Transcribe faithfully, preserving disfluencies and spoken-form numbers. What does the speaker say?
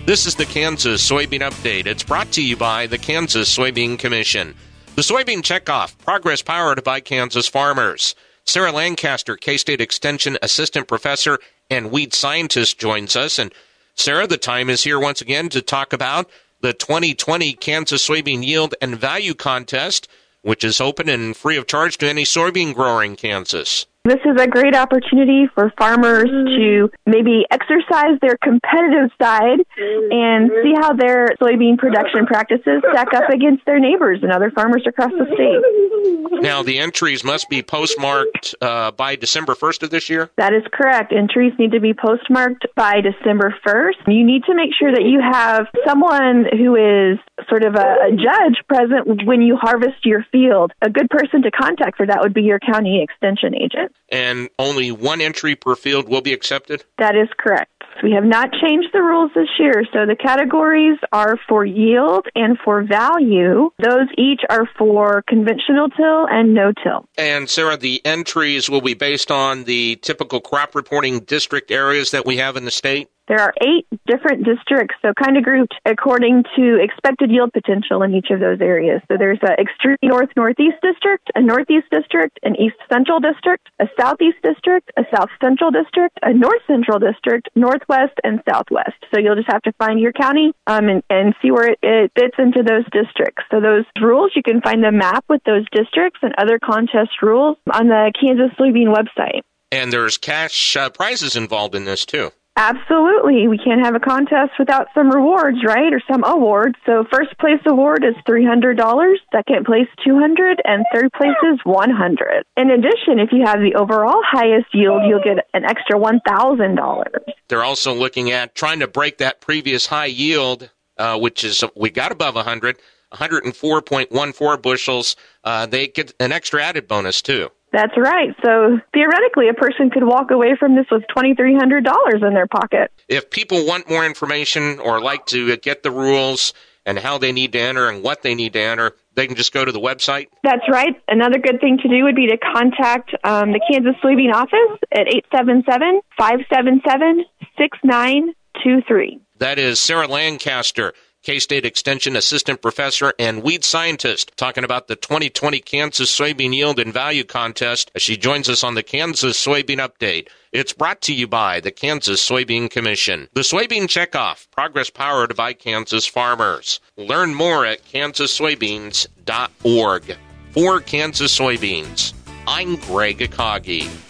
This is the Kansas Soybean Update. It's brought to you by the Kansas Soybean Commission. The Soybean Checkoff, progress powered by Kansas farmers. Sarah Lancaster, K-State Extension Assistant Professor and Weed Scientist, joins us. And Sarah, the time is here once again to talk about the twenty twenty Kansas Soybean Yield and Value Contest, which is open and free of charge to any soybean grower in Kansas. This is a great opportunity for farmers to maybe exercise their competitive side and see how their soybean production practices stack up against their neighbors and other farmers across the state. Now, the entries must be postmarked uh, by December first of this year? That is correct. Entries need to be postmarked by December first. You need to make sure that you have someone who is sort of a, a judge present when you harvest your field. A good person to contact for that would be your county extension agent. And only one entry per field will be accepted? That is correct. We have not changed the rules this year, so the categories are for yield and for value. Those each are for conventional till and no-till. And Sarah, the entries will be based on the typical crop reporting district areas that we have in the state? There are eight different districts, so kind of grouped according to expected yield potential in each of those areas. So there's an extreme north-northeast district, a northeast district, an east-central district, a southeast district, a south-central district, a north-central district, northwest, and southwest. So you'll just have to find your county um, and, and see where it, it fits into those districts. So those rules, you can find the map with those districts and other contest rules on the Kansas Soybean website. And there's cash uh, prizes involved in this, too. Absolutely. We can't have a contest without some rewards, right, or some awards. So first place award is three hundred dollars, second place two hundred dollars, and third place is one hundred dollars. In addition, if you have the overall highest yield, you'll get an extra one thousand dollars. They're also looking at trying to break that previous high yield, uh, which is, we got above one hundred, one hundred four point one four bushels. Uh, they get an extra added bonus, too. That's right. So theoretically, a person could walk away from this with two thousand three hundred dollars in their pocket. If people want more information or like to get the rules and how they need to enter and what they need to enter, they can just go to the website? That's right. Another good thing to do would be to contact um, the Kansas Soybean office at eight seven seven, five seven seven, six nine two three. That is Sarah Lancaster, K-State Extension Assistant Professor and Weed Scientist, talking about the twenty twenty Kansas Soybean Yield and Value Contest as she joins us on the Kansas Soybean Update. It's brought to you by the Kansas Soybean Commission. The Soybean Checkoff, progress powered by Kansas farmers. Learn more at kansas soybeans dot org. For Kansas Soybeans, I'm Greg Akagi.